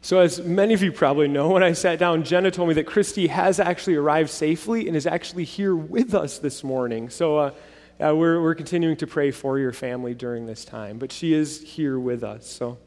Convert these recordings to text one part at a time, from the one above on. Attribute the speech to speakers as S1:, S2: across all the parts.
S1: So as many of you probably know, when I sat down, Jenna told me that Christy has actually arrived safely and is actually here with us this morning. So we're continuing to pray for your family during this time, but she is here with us.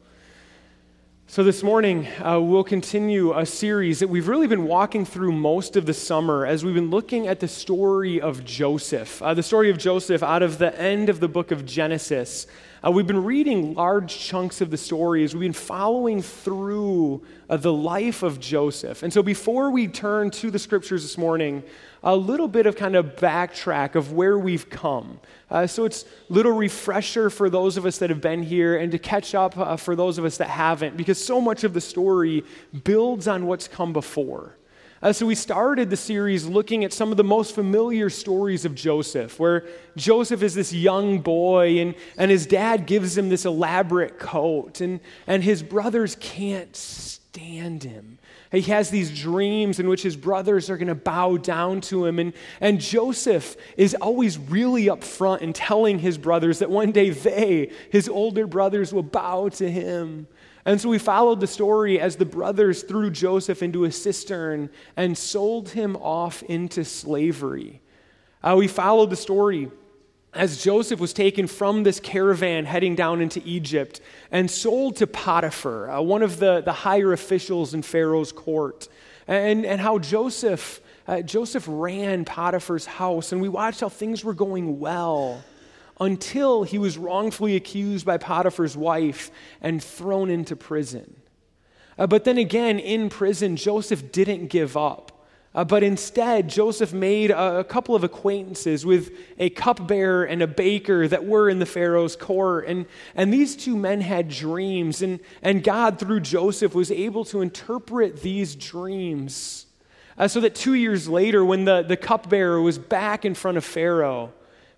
S1: So this morning, we'll continue a series that we've really been walking through most of the summer as we've been looking at the story of Joseph. The story of Joseph out of the end of the book of Genesis. We've been reading large chunks of the story as we've been following through the life of Joseph. And so before we turn to the scriptures this morning, a little bit of kind of backtrack of where we've come. So it's a little refresher for those of us that have been here and to catch up for those of us that haven't, because so much of the story builds on what's come before. So we started the series looking at some of the most familiar stories of Joseph, where Joseph is this young boy and his dad gives him this elaborate coat and his brothers can't stand him. He has these dreams in which his brothers are going to bow down to him. And Joseph is always really upfront in telling his brothers that one day his older brothers, will bow to him. And so we followed the story as the brothers threw Joseph into a cistern and sold him off into slavery. We followed the story as Joseph was taken from this caravan heading down into Egypt and sold to Potiphar, one of the higher officials in Pharaoh's court, and how Joseph ran Potiphar's house, and we watched how things were going well until he was wrongfully accused by Potiphar's wife and thrown into prison. But then again, in prison, Joseph didn't give up. But instead, Joseph made a couple of acquaintances with a cupbearer and a baker that were in the Pharaoh's court. And these two men had dreams, and God, through Joseph, was able to interpret these dreams. So that 2 years later, when the cupbearer was back in front of Pharaoh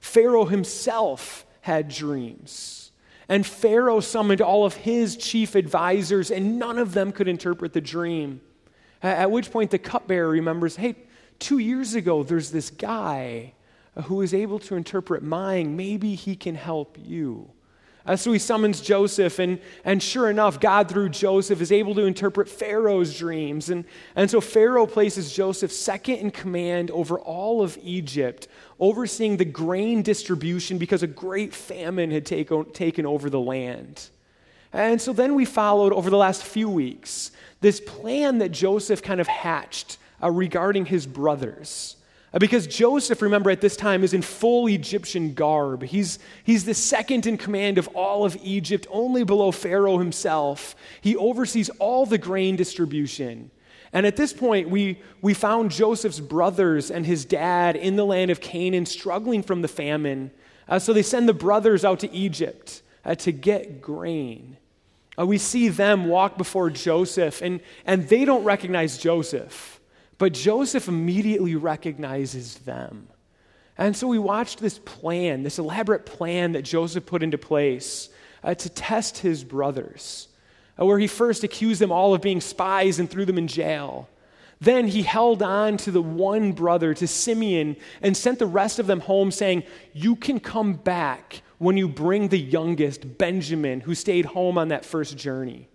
S1: himself had dreams. And Pharaoh summoned all of his chief advisors, and none of them could interpret the dream. At which point the cupbearer remembers, hey, 2 years ago there's this guy who is able to interpret mine. Maybe he can help you. So he summons Joseph, and sure enough, God through Joseph is able to interpret Pharaoh's dreams. And so Pharaoh places Joseph second in command over all of Egypt, overseeing the grain distribution because a great famine had taken over the land. And so then we followed over the last few weeks this plan that Joseph kind of hatched regarding his brothers. Because Joseph, remember, at this time is in full Egyptian garb. He's the second in command of all of Egypt, only below Pharaoh himself. He oversees all the grain distribution. And at this point, we found Joseph's brothers and his dad in the land of Canaan struggling from the famine. So they send the brothers out to Egypt to get grain. We see them walk before Joseph, and they don't recognize Joseph. But Joseph immediately recognizes them. And so we watched this plan, this elaborate plan that Joseph put into place to test his brothers, where he first accused them all of being spies and threw them in jail. Then he held on to the one brother, to Simeon, and sent the rest of them home saying, you can come back when you bring the youngest, Benjamin, who stayed home on that first journey.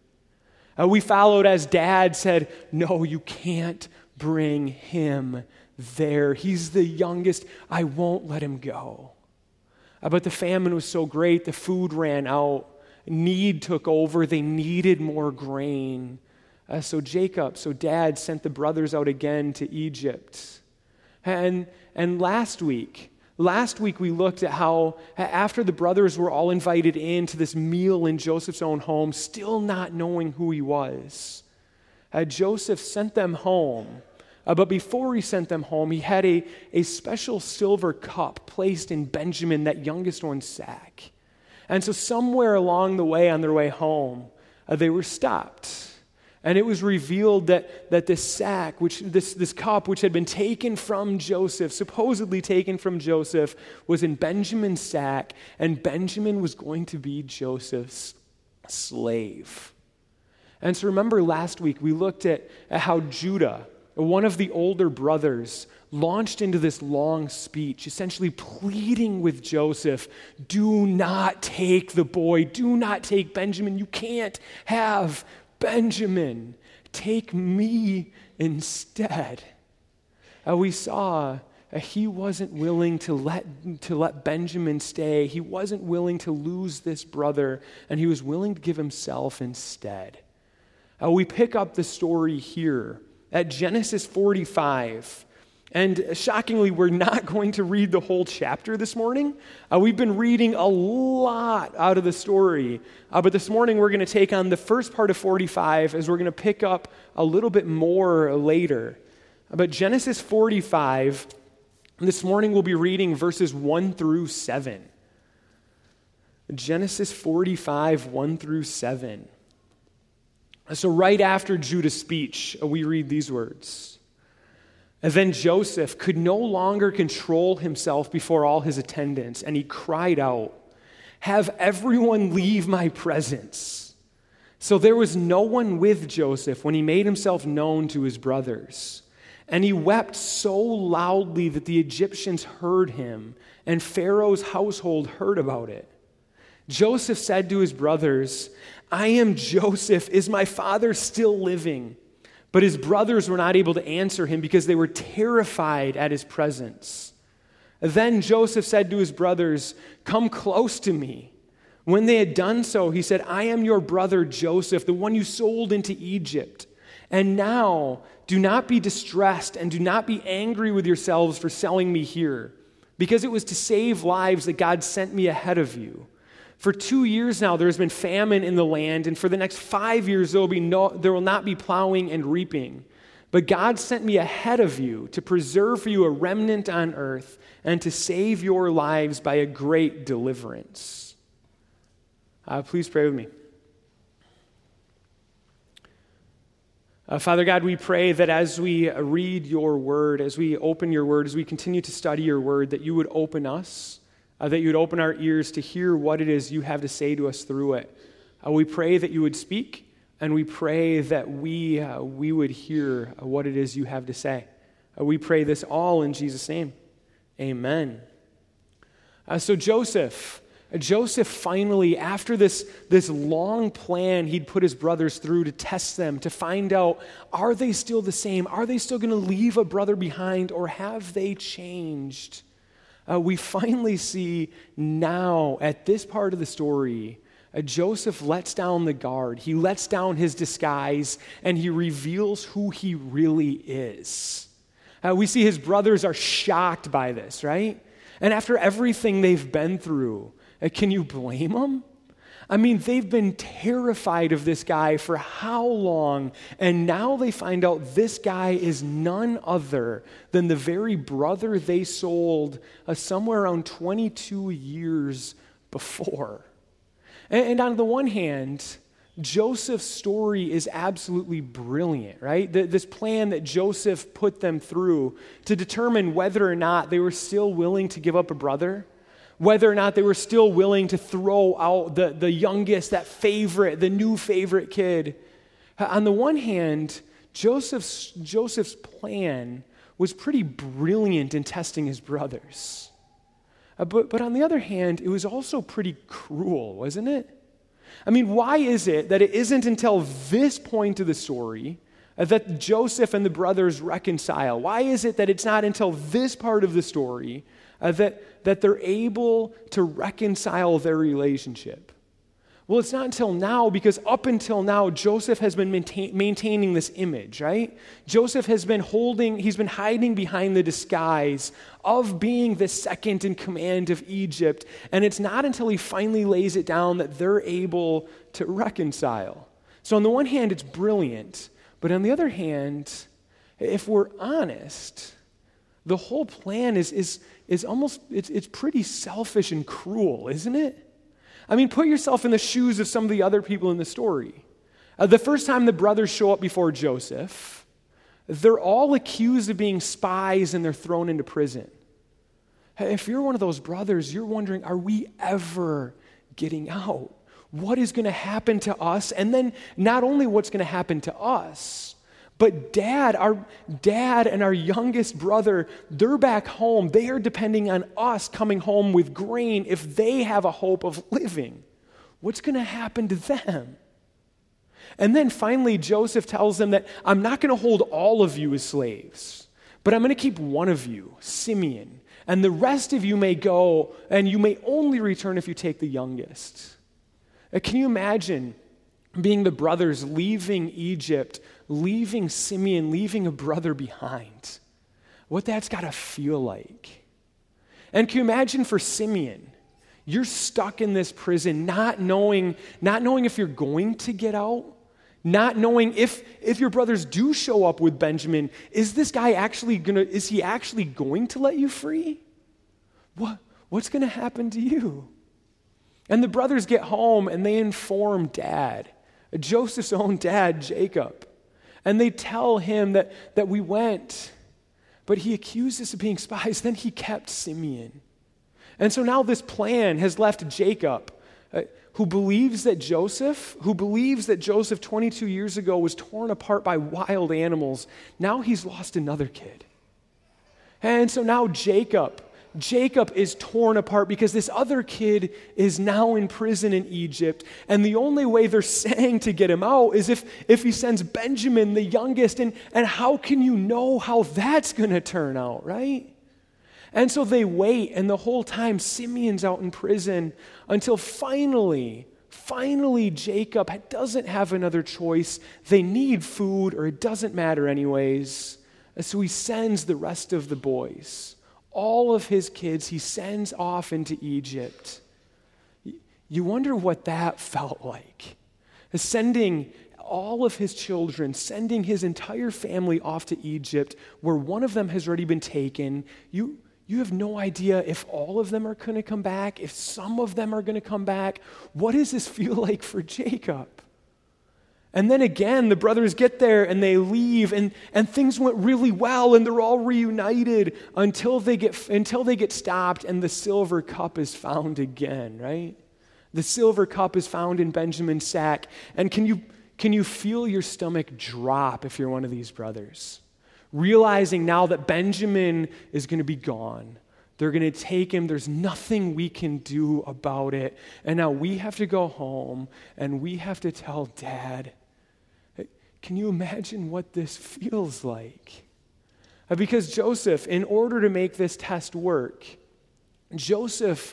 S1: We followed as dad said, no, you can't bring him there. He's the youngest. I won't let him go. But the famine was so great, the food ran out. Need took over. They needed more grain. So dad sent the brothers out again to Egypt. And last week we looked at how after the brothers were all invited into this meal in Joseph's own home, still not knowing who he was, Joseph sent them home. But before he sent them home, he had a special silver cup placed in Benjamin, that youngest one's sack. And so somewhere along the way, on their way home, they were stopped. And it was revealed that this sack, this cup, which had been taken from Joseph, supposedly taken from Joseph, was in Benjamin's sack, and Benjamin was going to be Joseph's slave. And so remember last week, we looked at how Judah, one of the older brothers, launched into this long speech, essentially pleading with Joseph, do not take the boy, do not take Benjamin, you can't have Benjamin, take me instead. We saw he wasn't willing to let Benjamin stay. He wasn't willing to lose this brother, and he was willing to give himself instead. We pick up the story here at Genesis 45. And shockingly, we're not going to read the whole chapter this morning. We've been reading a lot out of the story. But this morning, we're going to take on the first part of 45 as we're going to pick up a little bit more later. But Genesis 45, this morning we'll be reading verses 1 through 7. Genesis 45, 1 through 7. So right after Judah's speech, we read these words. And then Joseph could no longer control himself before all his attendants, and he cried out, "Have everyone leave my presence." So there was no one with Joseph when he made himself known to his brothers. And he wept so loudly that the Egyptians heard him, and Pharaoh's household heard about it. Joseph said to his brothers, "I am Joseph. Is my father still living?" But his brothers were not able to answer him because they were terrified at his presence. Then Joseph said to his brothers, "Come close to me." When they had done so, he said, "I am your brother Joseph, the one you sold into Egypt. And now do not be distressed and do not be angry with yourselves for selling me here, because it was to save lives that God sent me ahead of you. For 2 years now there has been famine in the land, and for the next 5 years there will not be plowing and reaping. But God sent me ahead of you to preserve for you a remnant on earth and to save your lives by a great deliverance." Please pray with me. Father God, we pray that as we read your word, as we open your word, as we continue to study your word, that you would open us, that you would open our ears to hear what it is you have to say to us through it. We pray that you would speak, and we pray that we would hear what it is you have to say. We pray this all in Jesus' name. Amen. So Joseph finally, after this long plan he'd put his brothers through to test them, to find out, are they still the same? Are they still going to leave a brother behind, or have they changed? We finally see now, at this part of the story, Joseph lets down the guard. He lets down his disguise, and he reveals who he really is. We see his brothers are shocked by this, right? And after everything they've been through, can you blame them? I mean, they've been terrified of this guy for how long, and now they find out this guy is none other than the very brother they sold somewhere around 22 years before. And on the one hand, Joseph's story is absolutely brilliant, right? This plan that Joseph put them through to determine whether or not they were still willing to give up a brother, whether or not they were still willing to throw out the youngest, that favorite, the new favorite kid. On the one hand, Joseph's plan was pretty brilliant in testing his brothers. But on the other hand, it was also pretty cruel, wasn't it? I mean, why is it that it isn't until this point of the story that Joseph and the brothers reconcile? Why is it that it's not until this part of the story that they're able to reconcile their relationship? Well, it's not until now, because up until now, Joseph has been maintaining this image, right? Joseph has been he's been hiding behind the disguise of being the second in command of Egypt, and it's not until he finally lays it down that they're able to reconcile. So on the one hand, it's brilliant, but on the other hand, if we're honest, the whole plan is almost, it's pretty selfish and cruel, isn't it? I mean, put yourself in the shoes of some of the other people in the story. The first time the brothers show up before Joseph, they're all accused of being spies and they're thrown into prison. If you're one of those brothers, you're wondering, are we ever getting out? What is going to happen to us? And then not only what's going to happen to us, but our dad and our youngest brother, they're back home. They are depending on us coming home with grain if they have a hope of living. What's going to happen to them? And then finally, Joseph tells them that I'm not going to hold all of you as slaves, but I'm going to keep one of you, Simeon, and the rest of you may go, and you may only return if you take the youngest. Can you imagine being the brothers leaving Egypt, leaving Simeon, leaving a brother behind? What that's got to feel like. And can you imagine for Simeon, you're stuck in this prison, not knowing if you're going to get out, not knowing if your brothers do show up with Benjamin, is he actually going to let you free? What's going to happen to you? And the brothers get home and they inform Dad, Joseph's own dad, Jacob. And they tell him that we went, but he accused us of being spies. Then he kept Simeon. And so now this plan has left Jacob, who believes that Joseph 22 years ago was torn apart by wild animals. Now he's lost another kid. And so now Jacob is torn apart because this other kid is now in prison in Egypt. And the only way they're saying to get him out is if he sends Benjamin, the youngest. And how can you know how that's going to turn out, right? And so they wait, and the whole time Simeon's out in prison until finally Jacob doesn't have another choice. They need food, or it doesn't matter anyways. And so he sends the rest of the boys, all of his kids, he sends off into Egypt. You wonder what that felt like. Sending all of his children, sending his entire family off to Egypt, where one of them has already been taken. You have no idea if all of them are going to come back, if some of them are going to come back. What does this feel like for Jacob? And then again, the brothers get there and they leave, and things went really well, and they're all reunited until they get stopped, and the silver cup is found again, right? The silver cup is found in Benjamin's sack. And can you feel your stomach drop if you're one of these brothers? Realizing now that Benjamin is going to be gone. They're going to take him. There's nothing we can do about it. And now we have to go home and we have to tell Dad. Can you imagine what this feels like? Because Joseph, in order to make this test work, Joseph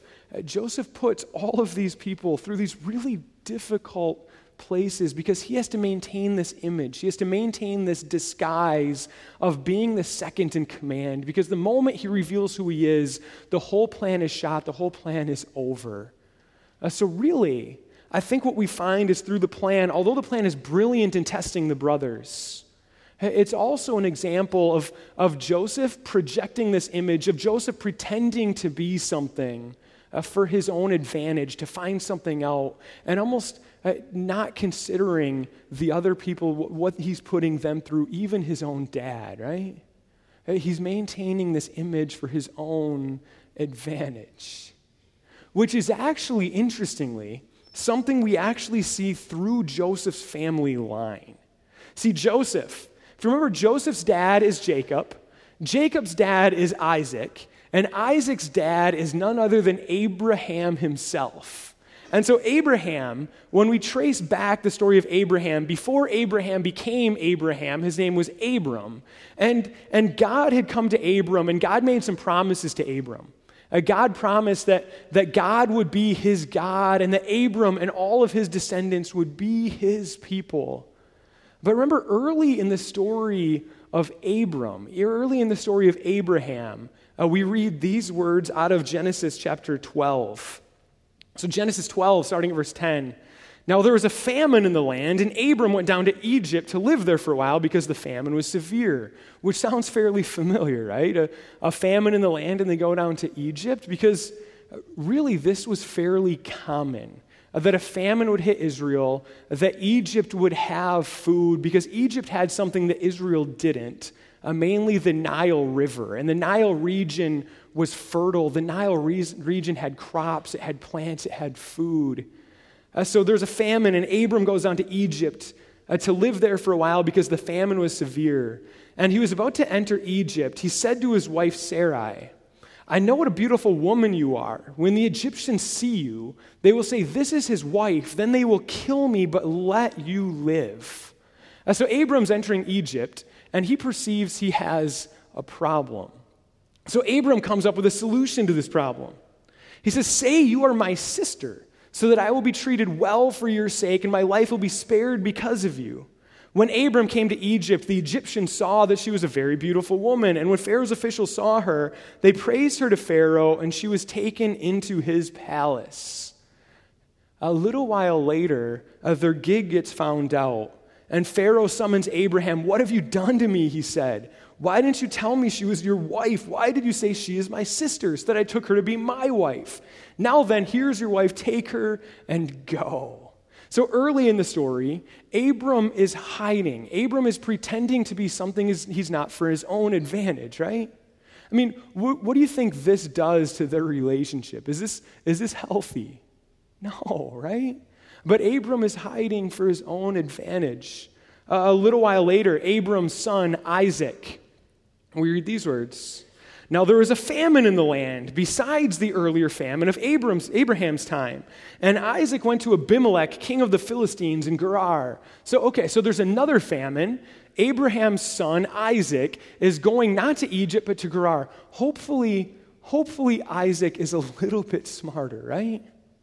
S1: puts all of these people through these really difficult places because he has to maintain this image. He has to maintain this disguise of being the second in command, because the moment he reveals who he is, the whole plan is shot, the whole plan is over. So really, I think what we find is through the plan, although the plan is brilliant in testing the brothers, it's also an example of Joseph projecting this image, of Joseph pretending to be something for his own advantage, to find something out, and almost not considering the other people, what he's putting them through, even his own dad, right? He's maintaining this image for his own advantage, which is actually, interestingly, something we actually see through Joseph's family line. See, Joseph, if you remember, Joseph's dad is Jacob, Jacob's dad is Isaac, and Isaac's dad is none other than Abraham himself. And so Abraham, when we trace back the story of Abraham, before Abraham became Abraham, his name was Abram. And God had come to Abram, and God made some promises to Abram. God promised that God would be his God, and that Abram and all of his descendants would be his people. But remember, early in the story of Abram, early in the story of Abraham, we read these words out of Genesis chapter 12. So Genesis 12, starting at verse 10. Now there was a famine in the land, and Abram went down to Egypt to live there for a while because the famine was severe, which sounds fairly familiar, right? A famine in the land, and they go down to Egypt, because really this was fairly common, that a famine would hit Israel, that Egypt would have food, because Egypt had something that Israel didn't, mainly the Nile River. And the Nile region was fertile. The Nile region had crops, it had plants, it had food. So there's a famine, and Abram goes down to Egypt to live there for a while because the famine was severe. And he was about to enter Egypt. He said to his wife Sarai, I know what a beautiful woman you are. When the Egyptians see you, they will say, 'This is his wife.' Then they will kill me, but let you live." So Abram's entering Egypt, and he perceives he has a problem. So Abram comes up with a solution to this problem. He says, "Say you are my sister, so that I will be treated well for your sake, and my life will be spared because of you." When Abram came to Egypt, the Egyptians saw that she was a very beautiful woman, and when Pharaoh's officials saw her, they praised her to Pharaoh, and she was taken into his palace. A little while later, their gig gets found out, and Pharaoh summons Abraham. "What have you done to me?" he said. "Why didn't you tell me she was your wife? Why did you say she is my sister, so that I took her to be my wife? Now then, here's your wife, take her and go." So early in the story, Abram is hiding. Abram is pretending to be something he's not for his own advantage, right? I mean, what do you think this does to their relationship? Is this healthy? No, right? But Abram is hiding for his own advantage. A little while later, Abram's son, Isaac, we read these words. "Now there was a famine in the land, besides the earlier famine of Abraham's time. And Isaac went to Abimelech, king of the Philistines, in Gerar." So there's another famine. Abraham's son, Isaac, is going not to Egypt, but to Gerar. Hopefully Isaac is a little bit smarter, right?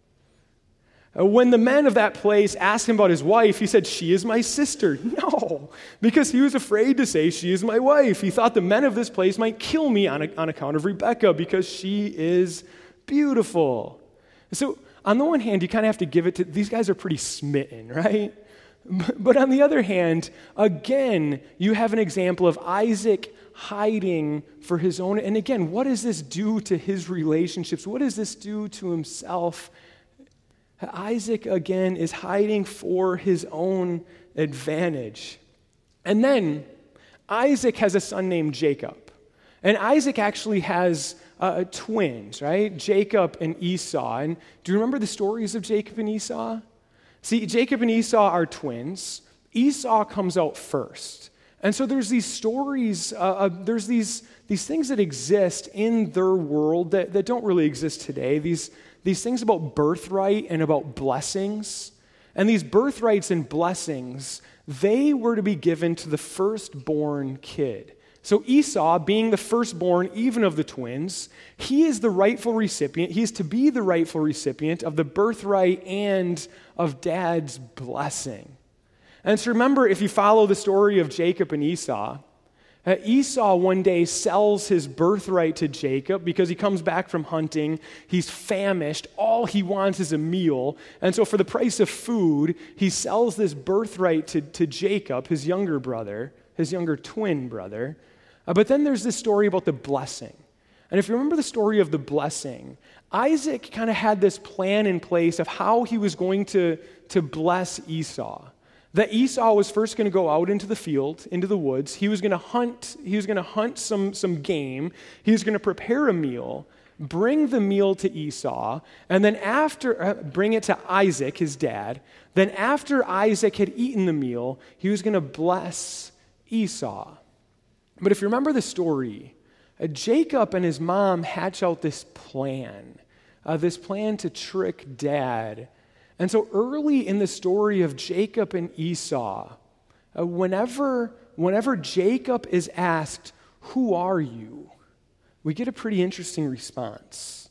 S1: When the men of that place asked him about his wife, he said, "She is my sister." No, because he was afraid to say, "She is my wife." He thought the men of this place might kill me on account of Rebekah because she is beautiful. So on the one hand, you kind of have to give it to, these guys are pretty smitten, right? But on the other hand, again, you have an example of Isaac hiding for his own. And again, what does this do to his relationships? What does this do to himself? Isaac, again, is hiding for his own advantage. And then Isaac has a son named Jacob. And Isaac actually has twins, right? Jacob and Esau. And do you remember the stories of Jacob and Esau? See, Jacob and Esau are twins. Esau comes out first. And so there's these stories, there's these things that exist in their world that don't really exist today. These things about birthright and about blessings. And these birthrights and blessings, they were to be given to the firstborn kid. So Esau, being the firstborn even of the twins, he is the rightful recipient. He is to be the rightful recipient of the birthright and of dad's blessing. And so remember, if you follow the story of Jacob and Esau, Esau one day sells his birthright to Jacob because he comes back from hunting. He's famished. All he wants is a meal. And so for the price of food, he sells this birthright to Jacob, his younger brother, his younger twin brother. But then there's this story about the blessing. And if you remember the story of the blessing, Isaac kind of had this plan in place of how he was going to bless Esau. That Esau was first going to go out into the field, into the woods. He was going to hunt some game. He was going to prepare a meal, bring the meal to Esau, and then bring it to Isaac, his dad. Then after Isaac had eaten the meal, he was going to bless Esau. But if you remember the story, Jacob and his mom hatch out this plan to trick dad. And so early in the story of Jacob and Esau, whenever Jacob is asked, "Who are you?" we get a pretty interesting response.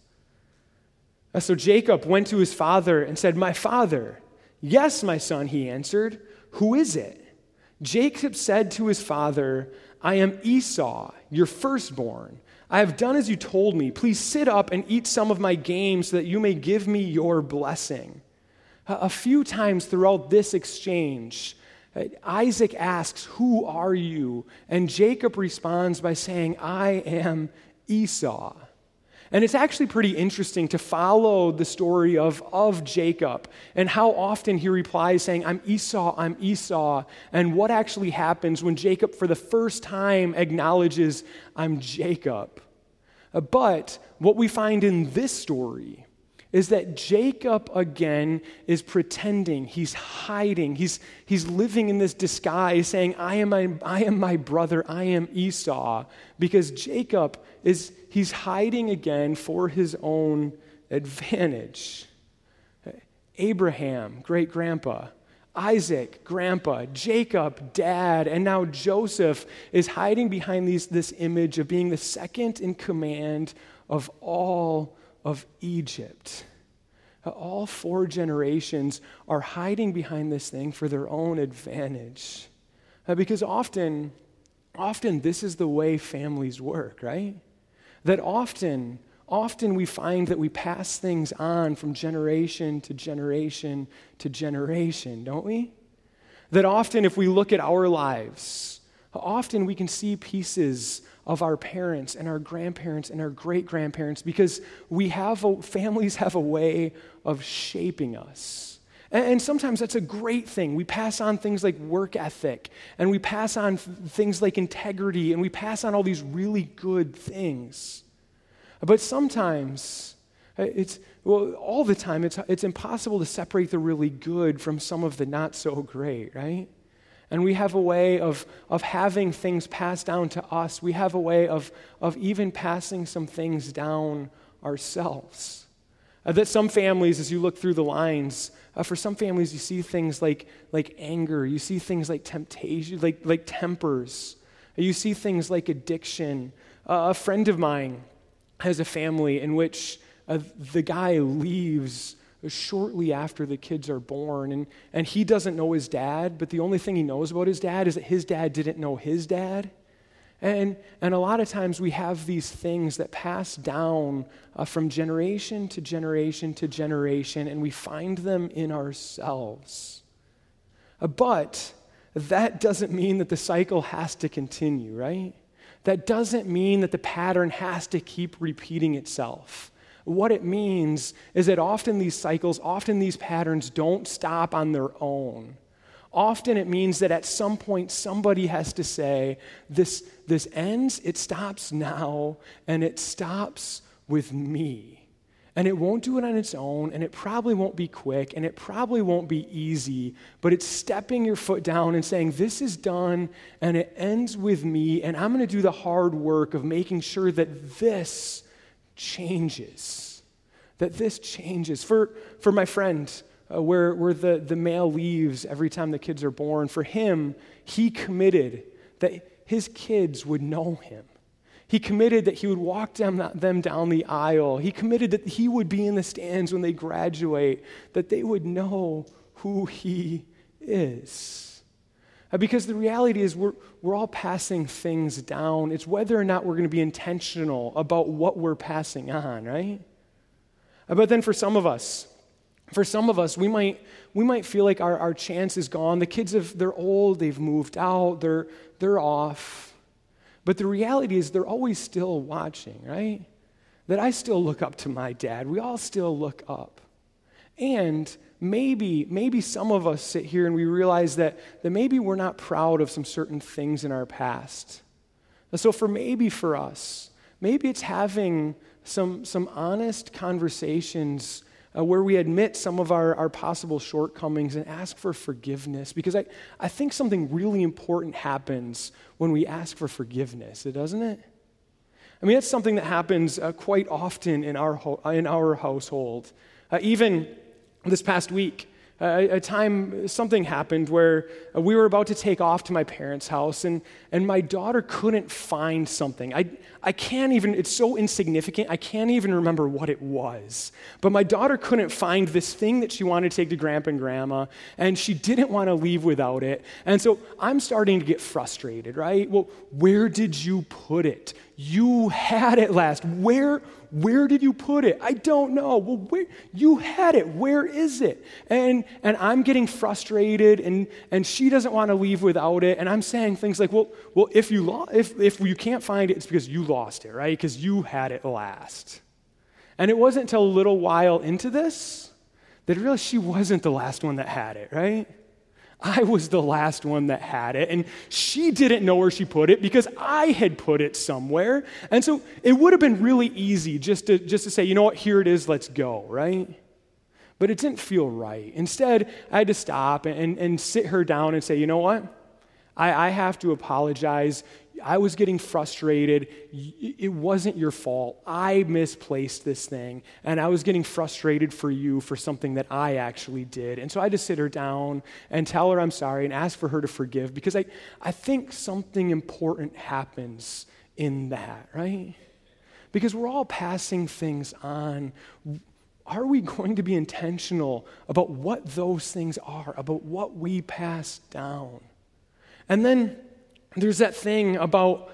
S1: So Jacob went to his father and said, "My father." "Yes, my son," he answered. "Who is it?" Jacob said to his father, "I am Esau, your firstborn. I have done as you told me. Please sit up and eat some of my game so that you may give me your blessing." A few times throughout this exchange, Isaac asks, "Who are you?" And Jacob responds by saying, "I am Esau." And it's actually pretty interesting to follow the story of Jacob and how often he replies saying, "I'm Esau," and what actually happens when Jacob for the first time acknowledges, "I'm Jacob." But what we find in this story is that Jacob again is pretending, he's hiding, he's living in this disguise saying, I am my brother, I am Esau, because Jacob he's hiding again for his own advantage. Abraham, great-grandpa, Isaac, grandpa, Jacob, dad, and now Joseph is hiding behind this image of being the second in command of all of Egypt. All 4 generations are hiding behind this thing for their own advantage. Because often this is the way families work, right? That often we find that we pass things on from generation to generation to generation, don't we? That often if we look at our lives, often we can see pieces of our parents and our grandparents and our great-grandparents because families have a way of shaping us. And sometimes that's a great thing. We pass on things like work ethic, and we pass on things like integrity, and we pass on all these really good things. But sometimes, all the time, it's impossible to separate the really good from some of the not so great, right? And we have a way of having things passed down to us. We have a way of even passing some things down ourselves. That some families, as you look through the lines, for some families you see things like anger. You see things like temptation, like tempers. You see things like addiction. A friend of mine has a family in which the guy leaves shortly after the kids are born, and he doesn't know his dad, but the only thing he knows about his dad is that his dad didn't know his dad. And a lot of times we have these things that pass down from generation to generation to generation, and we find them in ourselves. But that doesn't mean that the cycle has to continue, right? That doesn't mean that the pattern has to keep repeating itself. What it means is that often these cycles, often these patterns don't stop on their own. Often it means that at some point somebody has to say, this ends, it stops now, and it stops with me. And it won't do it on its own, and it probably won't be quick, and it probably won't be easy, but it's stepping your foot down and saying, this is done, and it ends with me, and I'm going to do the hard work of making sure that this changes. That this changes. For my friend, where the male leaves every time the kids are born, for him, he committed that his kids would know him. He committed that he would walk them down the aisle. He committed that he would be in the stands when they graduate, that they would know who he is. Because the reality is we're all passing things down. It's whether or not we're going to be intentional about what we're passing on, right? But then for some of us, we might feel like our chance is gone. The kids they're old, they've moved out, they're off. But the reality is they're always still watching, right? That I still look up to my dad. We all still look up. And maybe some of us sit here and we realize that maybe we're not proud of some certain things in our past. And so for us, maybe it's having some honest conversations where we admit some of our possible shortcomings and ask for forgiveness. Because I think something really important happens when we ask for forgiveness, doesn't it? I mean, it's something that happens quite often in our household. Even this past week, something happened where we were about to take off to my parents' house, and my daughter couldn't find something. I can't even, it's so insignificant, I can't even remember what it was. But my daughter couldn't find this thing that she wanted to take to Grandpa and Grandma, and she didn't want to leave without it. And so I'm starting to get frustrated, right? Well, where did you put it? You had it last. Where did you put it? I don't know. Well, where you had it. Where is it? And I'm getting frustrated, and she doesn't want to leave without it. And I'm saying things like, well, if you can't find it, it's because you lost it, right? Because you had it last. And it wasn't until a little while into this that I realized she wasn't the last one that had it, right? I was the last one that had it, and she didn't know where she put it because I had put it somewhere. And so it would have been really easy just to say, you know what, here it is, let's go, right? But it didn't feel right. Instead, I had to stop and sit her down and say, you know what? I have to apologize. I was getting frustrated. It wasn't your fault. I misplaced this thing, and I was getting frustrated for you for something that I actually did. And so I had to sit her down and tell her I'm sorry and ask for her to forgive, because I think something important happens in that, right? Because we're all passing things on. Are we going to be intentional about what those things are, about what we pass down? And then there's that thing about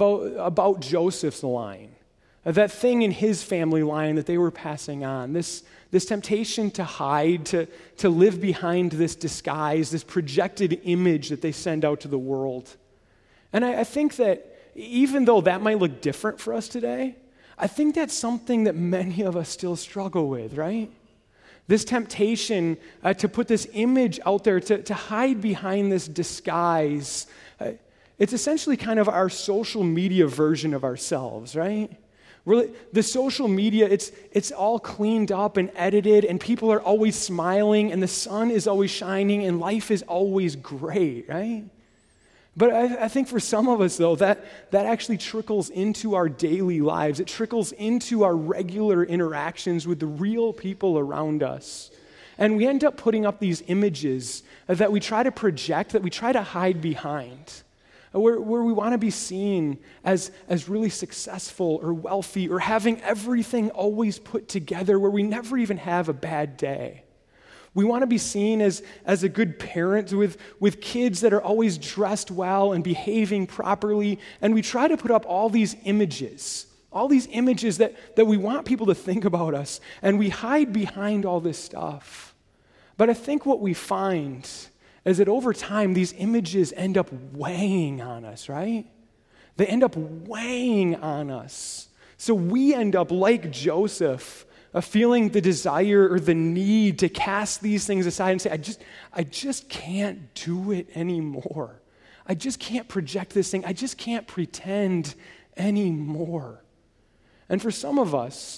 S1: Joseph's line, that thing in his family line that they were passing on, this temptation to hide, to live behind this disguise, this projected image that they send out to the world. And I think that even though that might look different for us today, I think that's something that many of us still struggle with, right? This temptation to put this image out there, to hide behind this disguise. It's essentially kind of our social media version of ourselves, right? The social media, it's all cleaned up and edited, and people are always smiling, and the sun is always shining, and life is always great, right? But I think for some of us, though, that actually trickles into our daily lives. It trickles into our regular interactions with the real people around us. And we end up putting up these images that we try to project, that we try to hide behind, where we want to be seen as really successful or wealthy or having everything always put together, where we never even have a bad day. We want to be seen as a good parent with kids that are always dressed well and behaving properly. And we try to put up all these images that we want people to think about us. And we hide behind all this stuff. But I think what we find is that over time, these images end up weighing on us, right? They end up weighing on us. So we end up like Joseph, feeling the desire or the need to cast these things aside and say, I just can't do it anymore. I just can't project this thing. I just can't pretend anymore. And for some of us,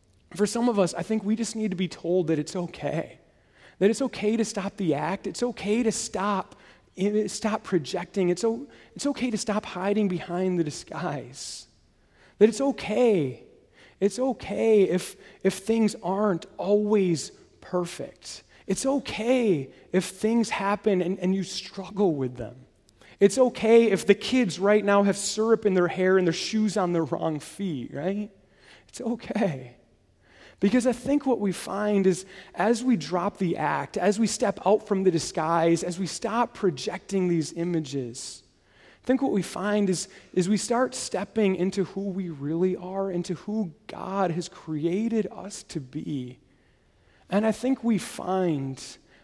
S1: I think we just need to be told that it's okay. That it's okay to stop the act. It's okay to stop projecting. It's okay to stop hiding behind the disguise. That it's okay. It's okay if things aren't always perfect. It's okay if things happen and you struggle with them. It's okay if the kids right now have syrup in their hair and their shoes on their wrong feet, right? It's okay. Because I think what we find is as we drop the act, as we step out from the disguise, as we stop projecting these images, I think what we find is we start stepping into who we really are, into who God has created us to be. And I think we find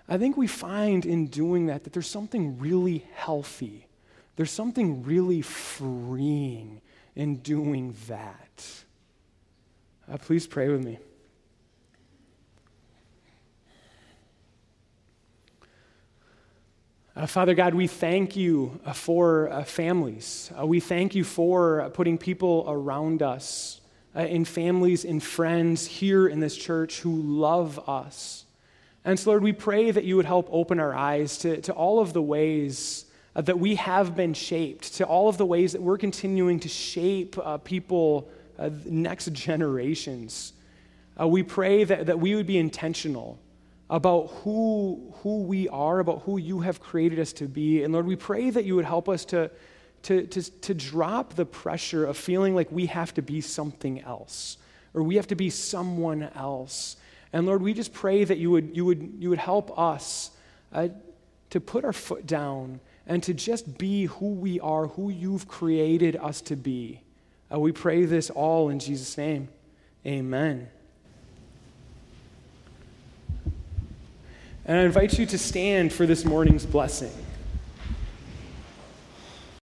S1: in doing that there's something really healthy. There's something really freeing in doing that. Please pray with me. Father God, we thank you for families. We thank you for putting people around us, in families, in friends here in this church who love us. And so, Lord, we pray that you would help open our eyes to all of the ways that we have been shaped, to all of the ways that we're continuing to shape people, next generations. We pray that we would be intentional about who we are, about who you have created us to be. And Lord, we pray that you would help us to drop the pressure of feeling like we have to be something else or we have to be someone else. And Lord, we just pray that you would help us to put our foot down and to just be who we are, who you've created us to be. We pray this all in Jesus' name. Amen. And I invite you to stand for this morning's blessing.